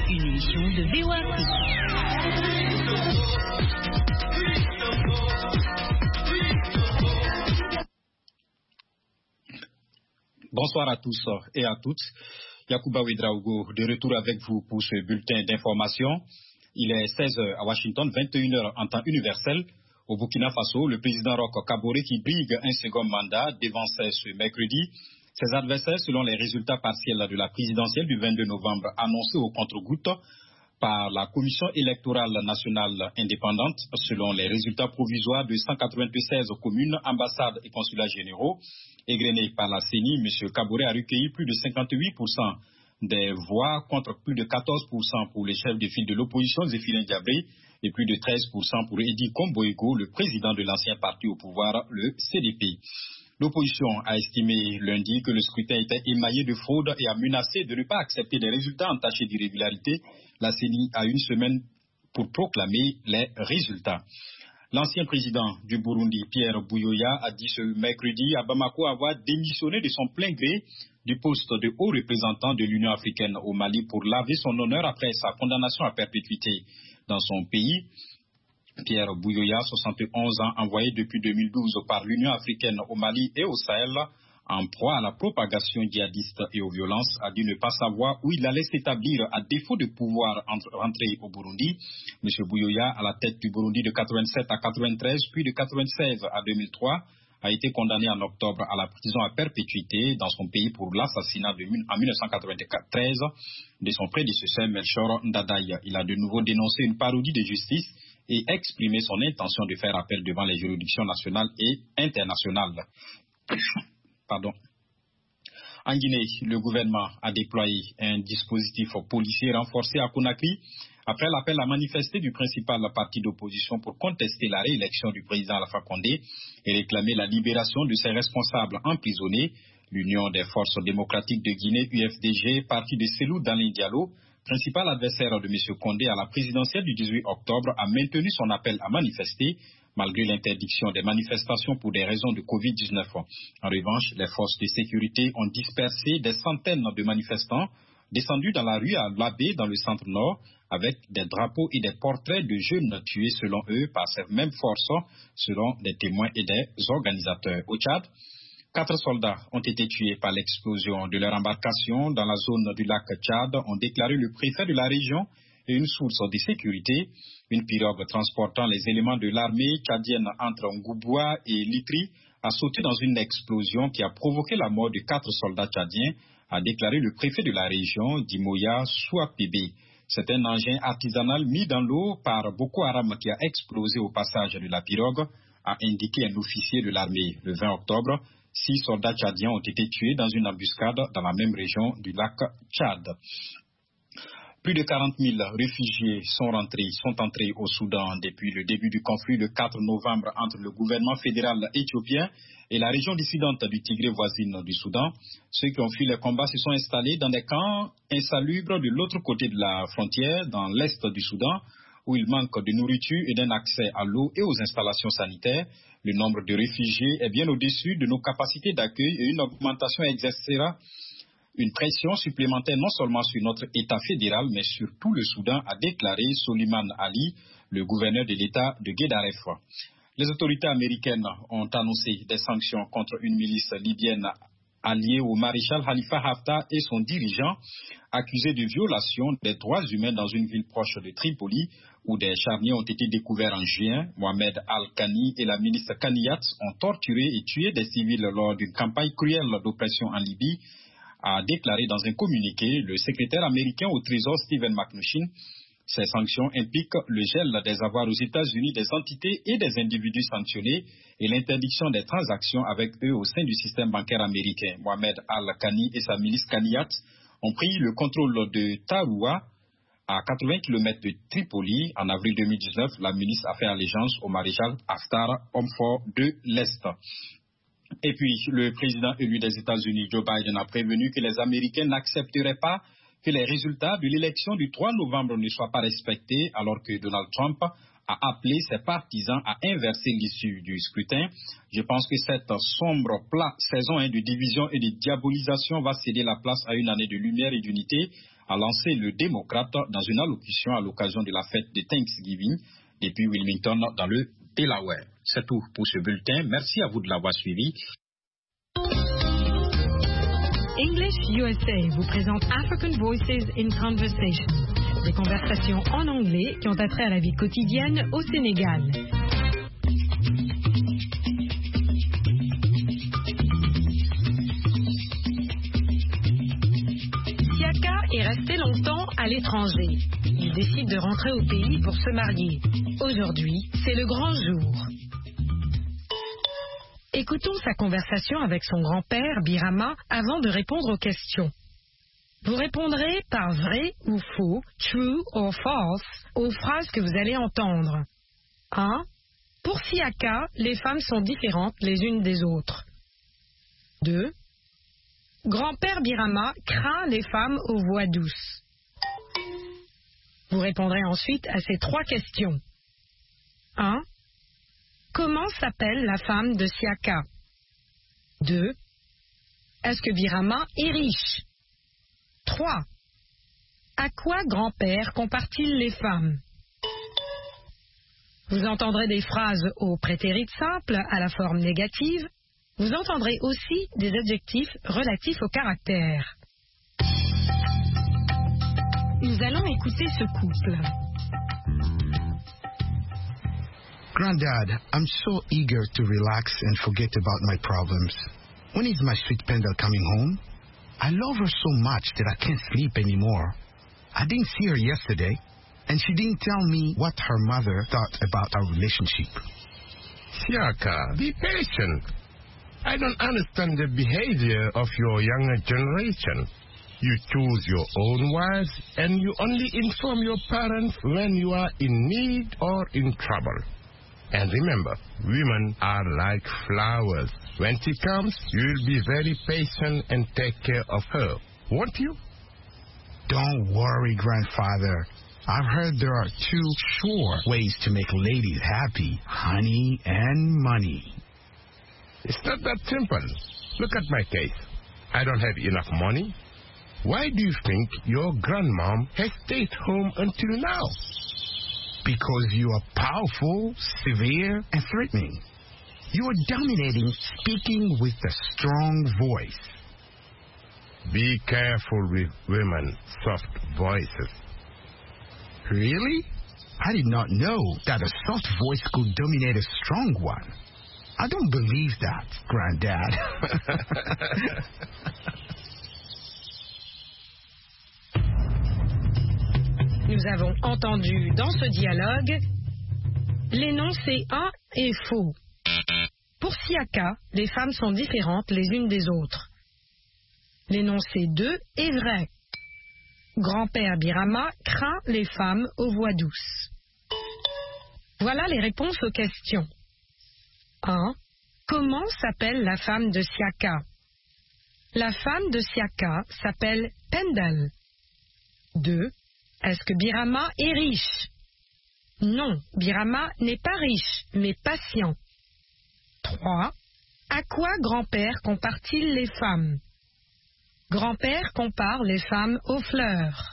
une émission de VOA Afrique. Bonsoir à tous et à toutes. Yacouba Ouedraogo de retour avec vous pour ce bulletin d'information. Il est 16h à Washington, 21h en temps universel. Au Burkina Faso, le président Roch Kaboré qui brigue un second mandat dévançait ce mercredi ses adversaires selon les résultats partiels de la présidentielle du 22 novembre annoncés au compte-gouttes par la Commission électorale nationale indépendante. Selon les résultats provisoires de 196 communes, ambassades et consulats généraux, égrenés par la CENI, M. Kaboré a recueilli plus de 58% des voix contre plus de 14% pour les chefs de file de l'opposition, Zéphirin Diabré, et plus de 13% pour Edi Komboïgo, le président de l'ancien parti au pouvoir, le CDP. L'opposition a estimé lundi que le scrutin était émaillé de fraude et a menacé de ne pas accepter des résultats entachés d'irrégularité. La CENI a une semaine pour proclamer les résultats. L'ancien président du Burundi, Pierre Buyoya, a dit ce mercredi à Bamako avoir démissionné de son plein gré du poste de haut représentant de l'Union africaine au Mali pour laver son honneur après sa condamnation à perpétuité dans son pays. Pierre Buyoya, 71 ans, envoyé depuis 2012 par l'Union africaine au Mali et au Sahel, en proie à la propagation djihadiste et aux violences, a dit ne pas savoir où il allait s'établir à défaut de pouvoir rentrer au Burundi. M. Buyoya, à la tête du Burundi de 87 à 93, puis de 96 à 2003, a été condamné en octobre à la prison à perpétuité dans son pays pour l'assassinat en 1993 de son prédécesseur Melchior Ndadaye. Il a de nouveau dénoncé une parodie de justice et exprimé son intention de faire appel devant les juridictions nationales et internationales. Pardon. En Guinée, le gouvernement a déployé un dispositif policier renforcé à Conakry après l'appel à manifester du principal parti d'opposition pour contester la réélection du président Alpha Condé et réclamer la libération de ses responsables emprisonnés. L'Union des forces démocratiques de Guinée, UFDG, parti de Cellou Dalein Diallo, principal adversaire de M. Condé à la présidentielle du 18 octobre, a maintenu son appel à manifester malgré l'interdiction des manifestations pour des raisons de Covid-19. En revanche, les forces de sécurité ont dispersé des centaines de manifestants descendus dans la rue à Labé, dans le centre-nord, avec des drapeaux et des portraits de jeunes tués, selon eux, par ces mêmes forces, selon des témoins et des organisateurs. Au Tchad, 4 soldats ont été tués par l'explosion de leur embarcation dans la zone du lac Tchad, ont déclaré le préfet de la région et une source de sécurité. Une pirogue transportant les éléments de l'armée tchadienne entre Ngouboua et Litri a sauté dans une explosion qui a provoqué la mort de 4 soldats tchadiens, a déclaré le préfet de la région, Dimoya Souapébé. C'est un engin artisanal mis dans l'eau par Boko Haram qui a explosé au passage de la pirogue, a indiqué un officier de l'armée. Le 20 octobre, 6 soldats tchadiens ont été tués dans une embuscade dans la même région du lac Tchad. Plus de 40 000 réfugiés sont entrés au Soudan depuis le début du conflit le 4 novembre entre le gouvernement fédéral éthiopien et la région dissidente du Tigré voisine du Soudan. Ceux qui ont fui les combats se sont installés dans des camps insalubres de l'autre côté de la frontière, dans l'est du Soudan, où il manque de nourriture et d'un accès à l'eau et aux installations sanitaires. Le nombre de réfugiés est bien au-dessus de nos capacités d'accueil et une augmentation exercera une pression supplémentaire non seulement sur notre État fédéral, mais sur tout le Soudan, a déclaré Soliman Ali, le gouverneur de l'État de Guédaref. Les autorités américaines ont annoncé des sanctions contre une milice libyenne alliée au maréchal Khalifa Haftar et son dirigeant, accusés de violation des droits humains dans une ville proche de Tripoli, où des charniers ont été découverts en juin. Mohamed Al-Khani et la ministre Kaniyat ont torturé et tué des civils lors d'une campagne cruelle d'oppression en Libye, a déclaré dans un communiqué le secrétaire américain au Trésor Stephen Mnuchin. Ces sanctions impliquent le gel des avoirs aux États-Unis des entités et des individus sanctionnés et l'interdiction des transactions avec eux au sein du système bancaire américain. Mohamed Al-Khani et sa milice Kaniyat ont pris le contrôle de Taroua, à 80 km de Tripoli. En avril 2019, la milice a fait allégeance au maréchal Haftar, homme fort de l'Est. Et puis, le président élu des États-Unis, Joe Biden, a prévenu que les Américains n'accepteraient pas que les résultats de l'élection du 3 novembre ne soient pas respectés, alors que Donald Trump a appelé ses partisans à inverser l'issue du scrutin. Je pense que cette sombre saison de division et de diabolisation va céder la place à une année de lumière et d'unité, a lancé le démocrate dans une allocution à l'occasion de la fête de Thanksgiving depuis Wilmington dans le Delaware. C'est tout pour ce bulletin. Merci à vous de l'avoir suivi. English USA vous présente African Voices in Conversation, des conversations en anglais qui ont attrait à la vie quotidienne au Sénégal. Siaka est resté longtemps à l'étranger. Il décide de rentrer au pays pour se marier. Aujourd'hui, c'est le grand jour. Écoutons sa conversation avec son grand-père, Birama, avant de répondre aux questions. Vous répondrez par vrai ou faux, true or false, aux phrases que vous allez entendre. 1. Pour Siaka, les femmes sont différentes les unes des autres. 2. Grand-père Birama craint les femmes aux voix douces. Vous répondrez ensuite à ces 3 questions. 1. Comment s'appelle la femme de Siaka? 2. Est-ce que Birama est riche? 3. À quoi grand-père compare-t-il les femmes? Vous entendrez des phrases au prétérit simple à la forme négative. Vous entendrez aussi des adjectifs relatifs au caractère. Nous allons écouter ce couple. Granddad, I'm so eager to relax and forget about my problems. When is my sweet Pendle coming home? I love her so much that I can't sleep anymore. I didn't see her yesterday, and she didn't tell me what her mother thought about our relationship. Siaka, be patient. I don't understand the behavior of your younger generation. You choose your own wives, and you only inform your parents when you are in need or in trouble. And remember, women are like flowers. When she comes, you'll be very patient and take care of her, won't you? Don't worry, Grandfather. I've heard there are 2 sure ways to make ladies happy: honey and money. It's not that simple. Look at my case. I don't have enough money. Why do you think your grandmom has stayed home until now? Because you are powerful, severe, and threatening. You are dominating, speaking with a strong voice. Be careful with women's soft voices. Really? I did not know that a soft voice could dominate a strong one. I don't believe that, Granddad. Nous avons entendu dans ce dialogue l'énoncé 1 est faux. Pour Siaka, les femmes sont différentes les unes des autres. L'énoncé 2 est vrai. Grand-père Birama craint les femmes aux voix douces. Voilà les réponses aux questions. 1. Comment s'appelle la femme de Siaka? La femme de Siaka s'appelle Pendle. 2. Est-ce que Birama est riche? Non, Birama n'est pas riche, mais patient. 3. À quoi grand-père compare-t-il les femmes? Grand-père compare les femmes aux fleurs.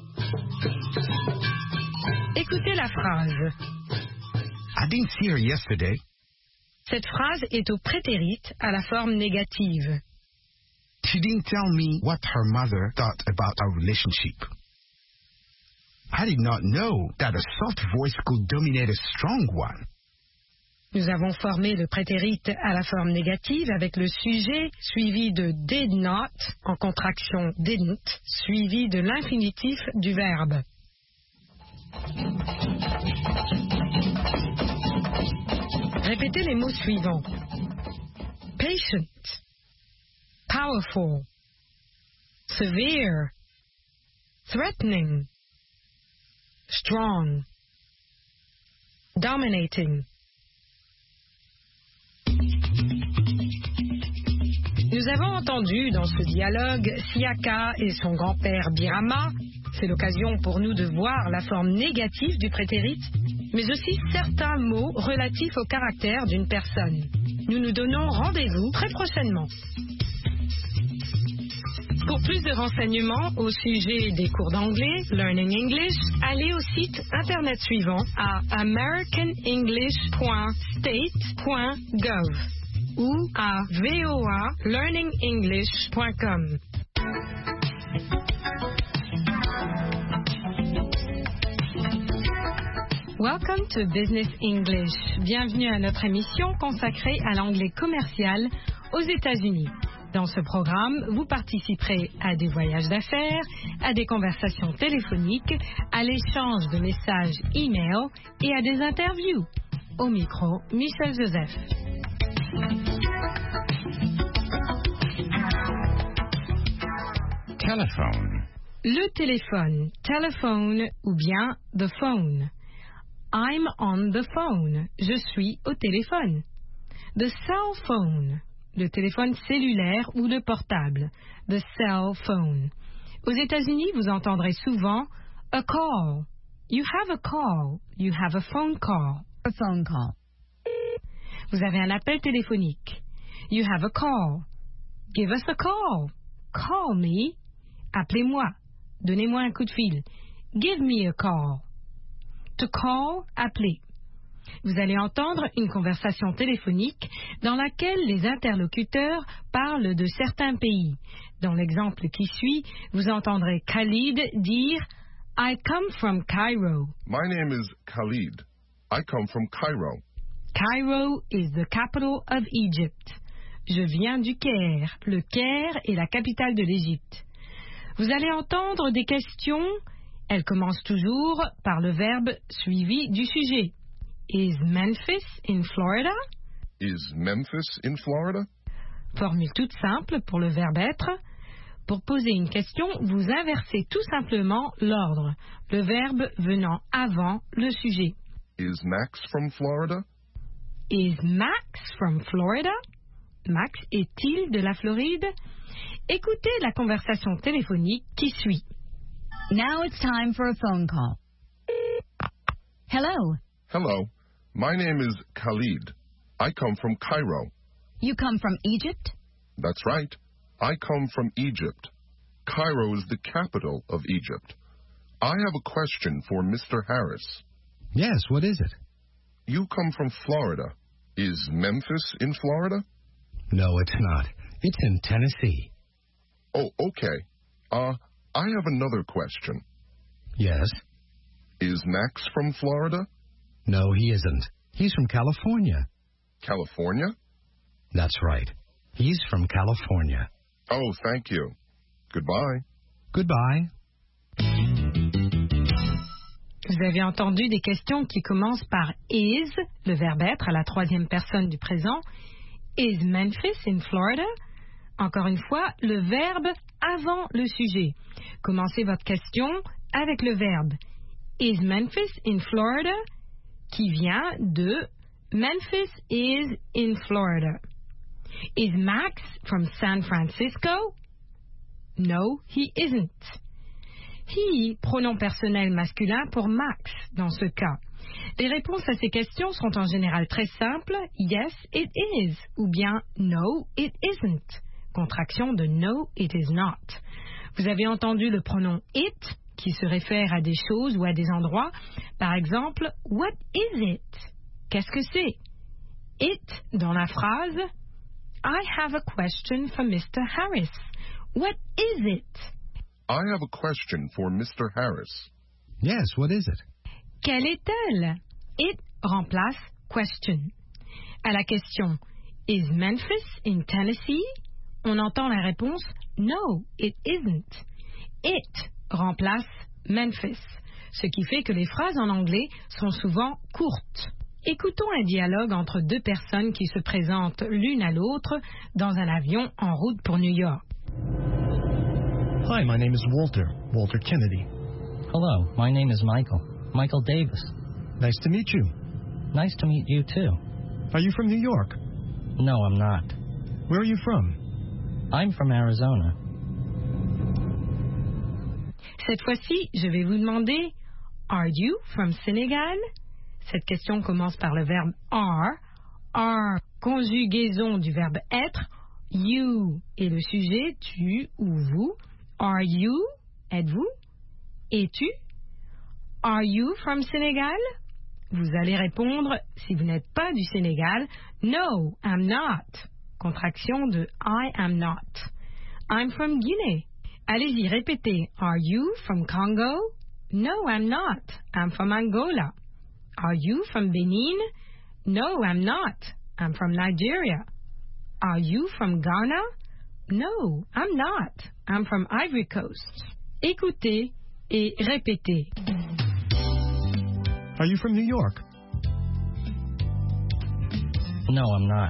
Écoutez la phrase. I didn't see her yesterday. Cette phrase est au prétérit à la forme négative. She didn't tell me what her mother thought about our relationship. I did not know that a soft voice could dominate a strong one. Nous avons formé le prétérit à la forme négative avec le sujet suivi de did not, en contraction didn't, suivi de l'infinitif du verbe. Répétez les mots suivants. Patient, powerful, severe, threatening, strong, dominating. Nous avons entendu dans ce dialogue Siaka et son grand-père Birama. C'est l'occasion pour nous de voir la forme négative du prétérit, mais aussi certains mots relatifs au caractère d'une personne. Nous nous donnons rendez-vous très prochainement. Pour plus de renseignements au sujet des cours d'anglais, Learning English, allez au site internet suivant à americanenglish.state.gov ou à voalearningenglish.com. Welcome to Business English. Bienvenue à notre émission consacrée à l'anglais commercial aux États-Unis. Dans ce programme, vous participerez à des voyages d'affaires, à des conversations téléphoniques, à l'échange de messages e-mail et à des interviews. Au micro, Michel Joseph. Telephone. Le téléphone, telephone ou bien the phone. I'm on the phone. Je suis au téléphone. The cell phone. Le téléphone cellulaire ou le portable. The cell phone. Aux États-Unis, vous entendrez souvent a call. You have a call. You have a phone call. A phone call. Vous avez un appel téléphonique. You have a call. Give us a call. Call me. Appelez-moi. Donnez-moi un coup de fil. Give me a call. To call, appeler. Vous allez entendre une conversation téléphonique dans laquelle les interlocuteurs parlent de certains pays. Dans l'exemple qui suit, vous entendrez Khalid dire « I come from Cairo ». My name is Khalid. I come from Cairo. Cairo is the capital of Egypt. Je viens du Caire. Le Caire est la capitale de l'Égypte. Vous allez entendre des questions. Elles commencent toujours par le verbe suivi du sujet. Is Memphis in Florida? Is Memphis in Florida? Formule toute simple pour le verbe être. Pour poser une question, vous inversez tout simplement l'ordre, le verbe venant avant le sujet. Is Max from Florida? Is Max from Florida? Max est-il de la Floride? Écoutez la conversation téléphonique qui suit. Now it's time for a phone call. Hello. Hello. My name is Khalid. I come from Cairo. You come from Egypt? That's right. I come from Egypt. Cairo is the capital of Egypt. I have a question for Mr. Harris. Yes, what is it? You come from Florida. Is Memphis in Florida? No, it's not. It's in Tennessee. Oh, okay. I have another question. Yes? Is Max from Florida? No, he isn't. He's from California. California? That's right. He's from California. Oh, thank you. Goodbye. Goodbye. Vous avez entendu des questions qui commencent par is, le verbe être à la troisième personne du présent. Is Memphis in Florida? Encore une fois, le verbe avant le sujet. Commencez votre question avec le verbe Is Memphis in Florida? Qui vient de Memphis is in Florida. Is Max from San Francisco? No, he isn't. He, pronom personnel masculin pour Max dans ce cas. Les réponses à ces questions sont en général très simples. Yes, it is. Ou bien no, it isn't. Contraction de no, it is not. Vous avez entendu le pronom it qui se réfère à des choses ou à des endroits. Par exemple, what is it? Qu'est-ce que c'est? It dans la phrase I have a question for Mr. Harris. What is it? I have a question for Mr. Harris. Yes, what is it? Quelle est-elle? It remplace question. À la question Is Memphis in Tennessee? On entend la réponse No, it isn't. It remplace Memphis, ce qui fait que les phrases en anglais sont souvent courtes. Écoutons un dialogue entre deux personnes qui se présentent l'une à l'autre dans un avion en route pour New York. Hi, my name is Walter Kennedy. Hello, my name is Michael Davis. Nice to meet you. Nice to meet you too. Are you from New York? No, I'm not. Where are you from? I'm from Arizona. Cette fois-ci, je vais vous demander Are you from Senegal? Cette question commence par le verbe are, conjugaison du verbe être, You est le sujet, tu ou vous. Are you, êtes-vous? Es-tu? Are you from Senegal? Vous allez répondre, si vous n'êtes pas du Sénégal, No, I'm not. Contraction de I am not. I'm from Guinée. Allez-y, répétez. Are you from Congo? No, I'm not. I'm from Angola. Are you from Benin? No, I'm not. I'm from Nigeria. Are you from Ghana? No, I'm not. I'm from Ivory Coast. Écoutez et répétez. Are you from New York? No, I'm not.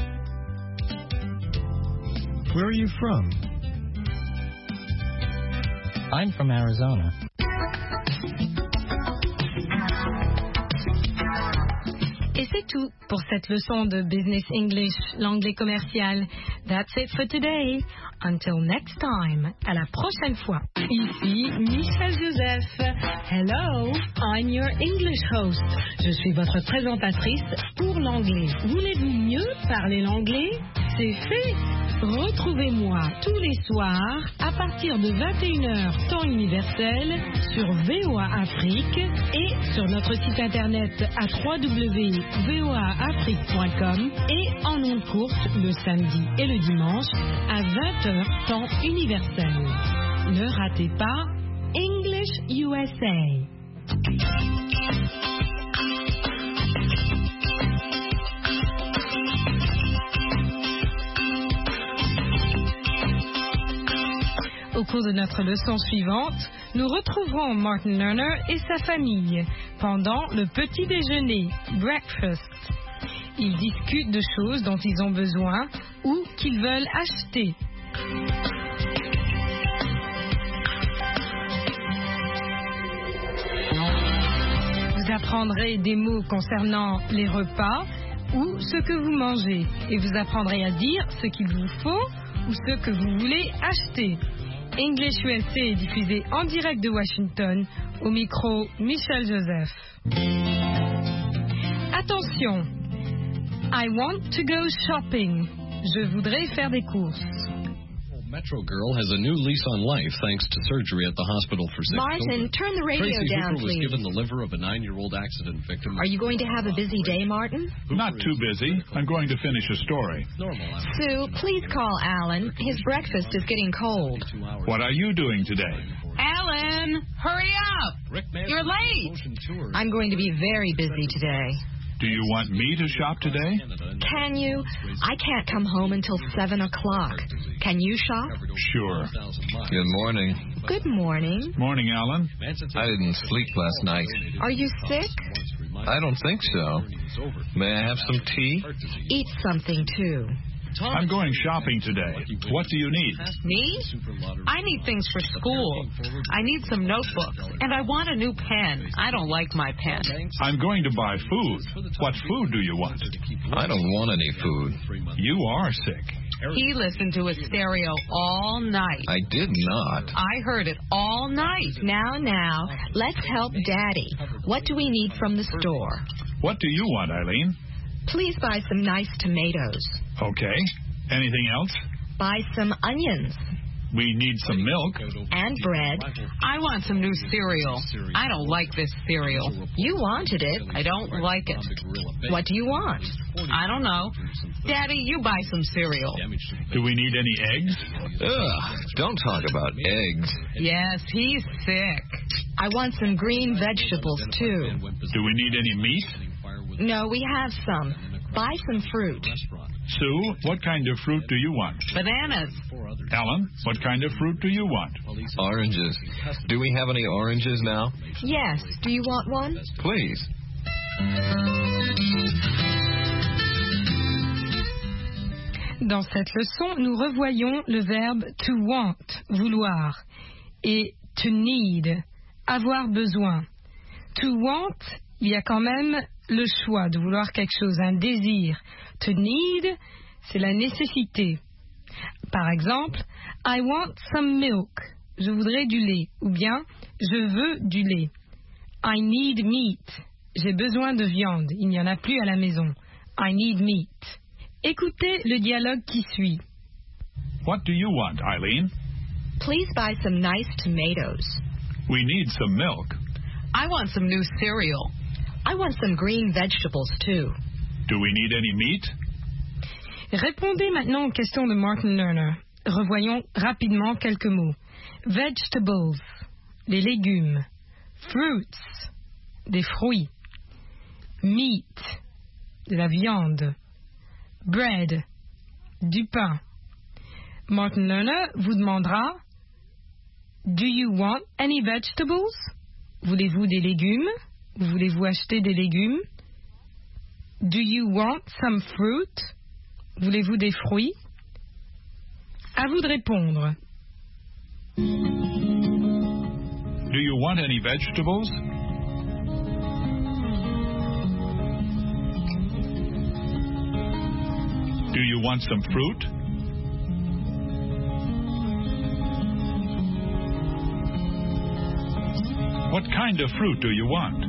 Where are you from? I'm from Arizona. Et c'est tout pour cette leçon de Business English, l'anglais commercial. That's it for today. Until next time. À la prochaine fois. Ici Michel Joseph. Hello, I'm your English host. Je suis votre présentatrice pour l'anglais. Voulez-vous mieux parler l'anglais? C'est fait. Retrouvez-moi tous les soirs à partir de 21h temps universel sur VOA Afrique et sur notre site internet à www.voaafrique.com et en ondes courtes le samedi et le dimanche à 20h temps universel. Ne ratez pas English USA. Au cours de notre leçon suivante, nous retrouverons Martin Lerner et sa famille pendant le petit déjeuner, breakfast. Ils discutent de choses dont ils ont besoin ou qu'ils veulent acheter. Vous apprendrez des mots concernant les repas ou ce que vous mangez et vous apprendrez à dire ce qu'il vous faut ou ce que vous voulez acheter. English USA est diffusé en direct de Washington, au micro Michel Joseph. Attention, I want to go shopping. Je voudrais faire des courses. Metro Girl has a new lease on life thanks to surgery at the hospital for sick Martin, children. turn the radio Tracy down, Hooper was please. given the liver of a 9-year-old accident victim. Are you going to have a busy day, Martin? Not too busy. I'm going to finish a story. Sue, please call Alan. His breakfast is getting cold. What are you doing today? Alan, hurry up! You're late. I'm going to be very busy today. Do you want me to shop today? Can you? I can't come home until 7 o'clock. Can you shop? Sure. Good morning. Good morning. Morning, Alan. I didn't sleep last night. Are you sick? I don't think so. May I have some tea? Eat something, too. I'm going shopping today. What do you need? Me? I need things for school. I need some notebooks. And I want a new pen. I don't like my pen. I'm going to buy food. What food do you want? I don't want any food. You are sick. He listened to his stereo all night. I did not. I heard it all night. Now, let's help Daddy. What do we need from the store? What do you want, Eileen? Please buy some nice tomatoes. Okay. Anything else? Buy some onions. We need some milk. And bread. I want some new cereal. I don't like this cereal. You wanted it. I don't like it. What do you want? I don't know. Daddy, you buy some cereal. Do we need any eggs? Ugh, don't talk about eggs. Yes, he's sick. I want some green vegetables, too. Do we need any meat? No, we have some. Buy some fruit. Sue, what kind of fruit do you want? Bananas. Alan, what kind of fruit do you want? Oranges. Do we have any oranges now? Yes. Do you want one? Please. Dans cette leçon, nous revoyons le verbe to want, vouloir, et to need, avoir besoin. To want, il y a quand même le choix de vouloir quelque chose, un désir. To need, c'est la nécessité. Par exemple, I want some milk. Je voudrais du lait. Ou bien, je veux du lait. I need meat. J'ai besoin de viande. Il n'y en a plus à la maison. I need meat. Écoutez le dialogue qui suit. What do you want, Eileen? Please buy some nice tomatoes. We need some milk. I want some new cereal. I want some green vegetables, too. Do we need any meat? Répondez maintenant aux questions de Martin Lerner. Revoyons rapidement quelques mots. Vegetables, les légumes. Fruits, des fruits. Meat, de la viande. Bread, du pain. Martin Lerner vous demandera: Do you want any vegetables? Voulez-vous des légumes? Voulez-vous acheter des légumes? Do you want some fruit? Voulez-vous des fruits? À vous de répondre. Do you want any vegetables? Do you want some fruit? What kind of fruit do you want?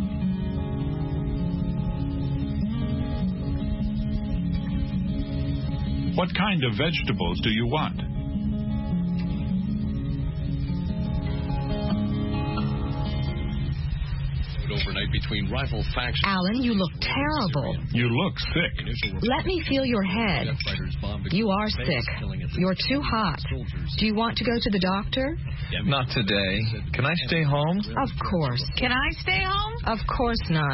What kind of vegetables do you want? Overnight between rival factions. Alan, you look terrible. You look sick. Let me feel your head. You are sick. You're too hot. Do you want to go to the doctor? Not today. Can I stay home? Of course. Can I stay home? Of course not.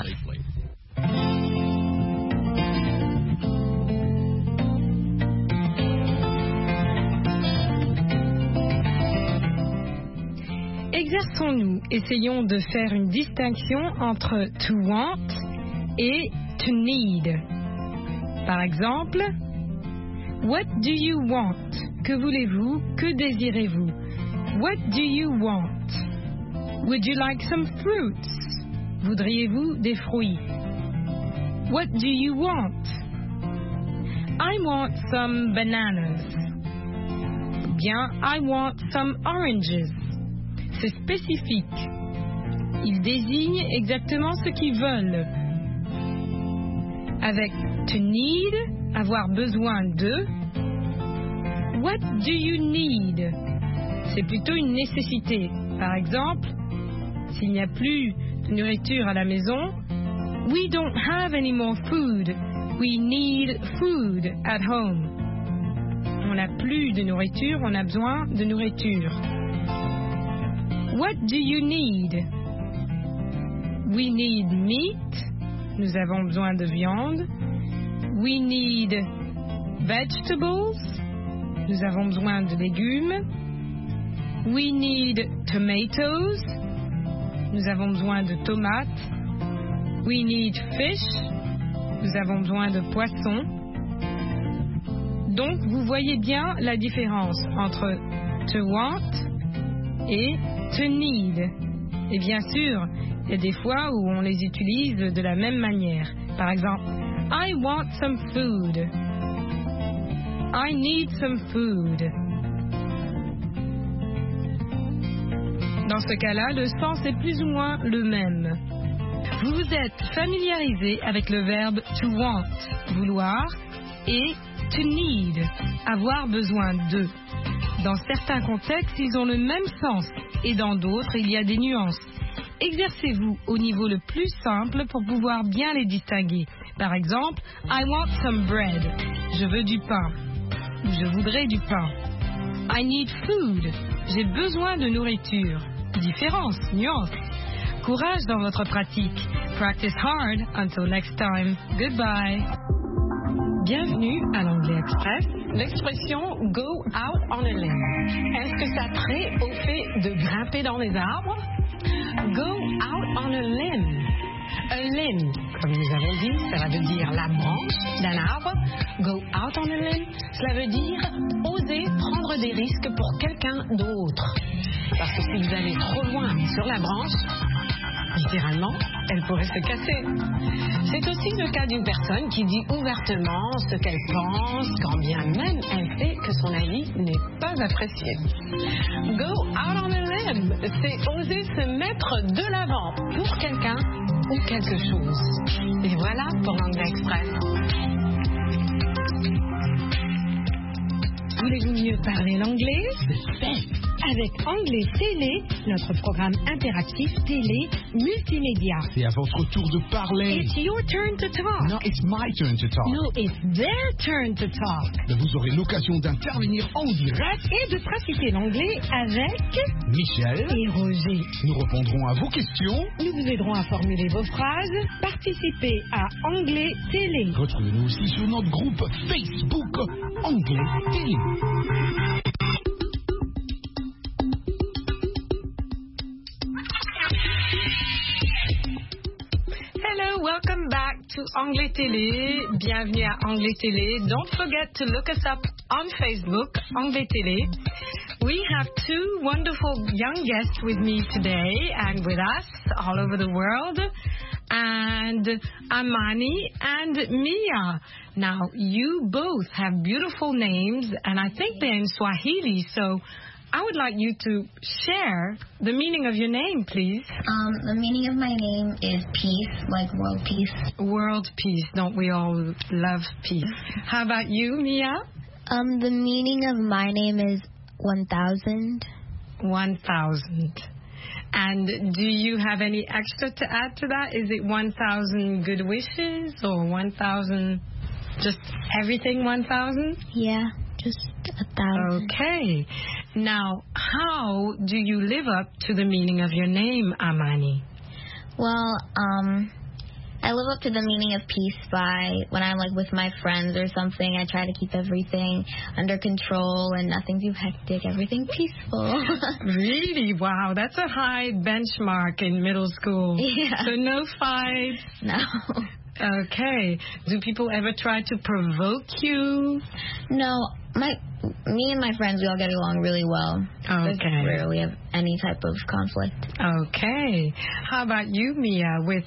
Exerçons-nous, essayons de faire une distinction entre to want et to need. Par exemple, what do you want? Que voulez-vous? Que désirez-vous? What do you want? Would you like some fruits? Voudriez-vous des fruits? What do you want? I want some bananas. Bien, I want some oranges. C'est spécifique. Ils désignent exactement ce qu'ils veulent. Avec to need, avoir besoin de. What do you need? C'est plutôt une nécessité. Par exemple, s'il n'y a plus de nourriture à la maison, we don't have any more food. We need food at home. On n'a plus de nourriture, on a besoin de nourriture. What do you need? We need meat. Nous avons besoin de viande. We need vegetables. Nous avons besoin de légumes. We need tomatoes. Nous avons besoin de tomates. We need fish. Nous avons besoin de poissons. Donc, vous voyez bien la différence entre to want et to need. Et bien sûr, il y a des fois où on les utilise de la même manière. Par exemple, I want some food. I need some food. Dans ce cas-là, le sens est plus ou moins le même. Vous vous êtes familiarisé avec le verbe to want, vouloir, et to need, avoir besoin de. Dans certains contextes, ils ont le même sens, et dans d'autres, il y a des nuances. Exercez-vous au niveau le plus simple pour pouvoir bien les distinguer. Par exemple, I want some bread. Je veux du pain. Ou je voudrais du pain. I need food. J'ai besoin de nourriture. Différence, nuance. Courage dans votre pratique. Practice hard. Until next time. Goodbye. Bienvenue à l'Anglais Express. L'expression go out on a limb. Est-ce que ça trait au fait de grimper dans les arbres? Go out on a limb. A limb, comme nous avons dit, ça veut dire la branche d'un arbre. Go out on a limb, cela veut dire oser prendre des risques pour quelqu'un d'autre. Parce que si vous allez trop loin sur la branche, littéralement, elle pourrait se casser. C'est aussi le cas d'une personne qui dit ouvertement ce qu'elle pense, quand bien même elle sait que son avis n'est pas apprécié. Go out on a limb, c'est oser se mettre de l'avant pour quelqu'un ou quelque chose. Et voilà pour l'Anglais Express. Voulez-vous mieux parler l'anglais? Avec Anglais Télé, notre programme interactif télé multimédia. C'est à votre tour de parler. It's your turn to talk. No, it's my turn to talk. No, it's their turn to talk. Vous aurez l'occasion d'intervenir en direct et de pratiquer l'anglais avec Michel et Roger. Nous répondrons à vos questions. Nous vous aiderons à formuler vos phrases. Participez à Anglais Télé. Retrouvez-nous aussi sur notre groupe Facebook Anglais Télé. Hello, welcome back to Anglais Télé. Bienvenue à Anglais Télé. Don't forget to look us up on Facebook, Anglais Télé. We have two wonderful young guests with me today and with us all over the world. And Amani and Mia. Now, you both have beautiful names, and I think they're in Swahili, so I would like you to share the meaning of your name, please. The meaning of my name is peace, like world peace. World peace. Don't we all love peace? How about you, Mia? The meaning of my name is 1,000. 1,000. And do you have any extra to add to that? Is it 1,000 good wishes or 1,000, just everything 1,000? Yeah, just 1,000. Okay. Now, how do you live up to the meaning of your name, Amani? Well, I live up to the meaning of peace by when I'm like with my friends or something, I try to keep everything under control and nothing too hectic, everything peaceful. Really? Wow, that's a high benchmark in middle school. Yeah. So no fights? No. Okay. Do people ever try to provoke you? No. Me and my friends, we all get along really well. Okay. We rarely have any type of conflict. Okay. How about you, Mia, with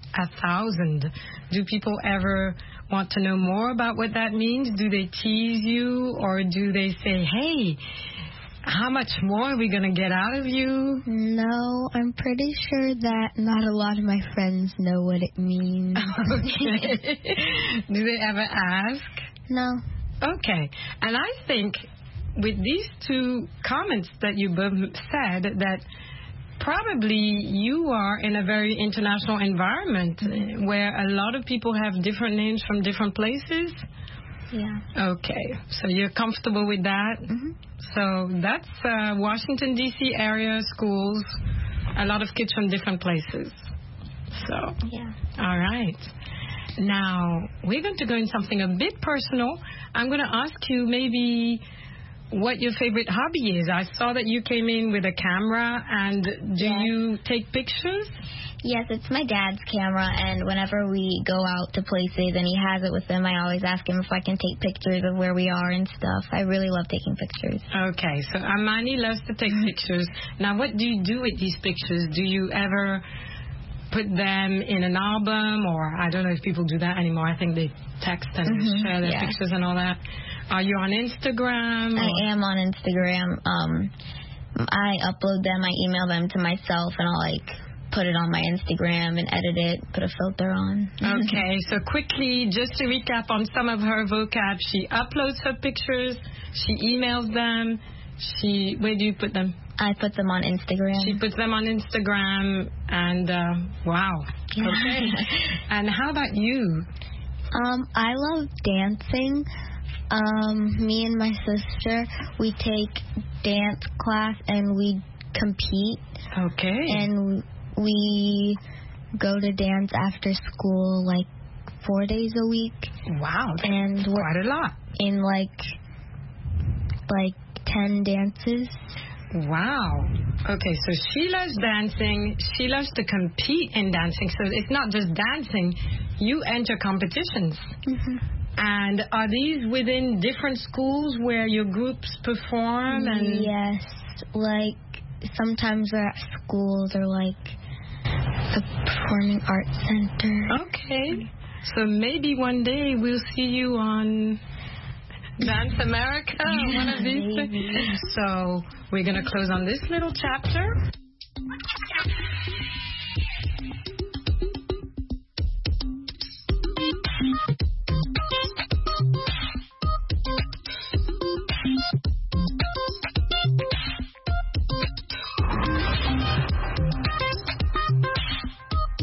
1,000? Do people ever want to know more about what that means? Do they tease you, or do they say, hey, how much more are we going to get out of you? No, I'm pretty sure that not a lot of my friends know what it means. Okay. Do they ever ask? No. Okay. And I think with these two comments that you both said, that probably you are in a very international environment where a lot of people have different names from different places. Yeah. Okay. So you're comfortable with that? Mm-hmm. So that's Washington, D.C. area schools, a lot of kids from different places. So, yeah. All right. Now, we're going to go in something a bit personal. I'm going to ask you maybe what your favorite hobby is. I saw that you came in with a camera, and do you take pictures? Yes, it's my dad's camera, and whenever we go out to places and he has it with him, I always ask him if I can take pictures of where we are and stuff. I really love taking pictures. Okay, so Amani loves to take pictures. Now, what do you do with these pictures? Do you ever put them in an album, or I don't know if people do that anymore. I think they text and share their pictures and all that. Are you on Instagram? I am on Instagram. I upload them, I email them to myself, and I'll put it on my Instagram and edit it, put a filter on. Okay, so quickly, just to recap on some of her vocab, she uploads her pictures, she emails them, where do you put them? I put them on Instagram. She puts them on Instagram, and wow. Yeah. Okay. And how about you? I love dancing. Me and my sister, we take dance class and we compete. Okay. And we go to dance after school 4 days a week. Wow. And that's quite a lot. In 10 dances. Wow. Okay, so she loves dancing. She loves to compete in dancing. So it's not just dancing. You enter competitions. Mm-hmm. And are these within different schools where your groups perform? And yes. Sometimes we're at schools or the Performing Arts Center. Okay. So maybe one day we'll see you on Dance America, one of these things. So we're going to close on this little chapter.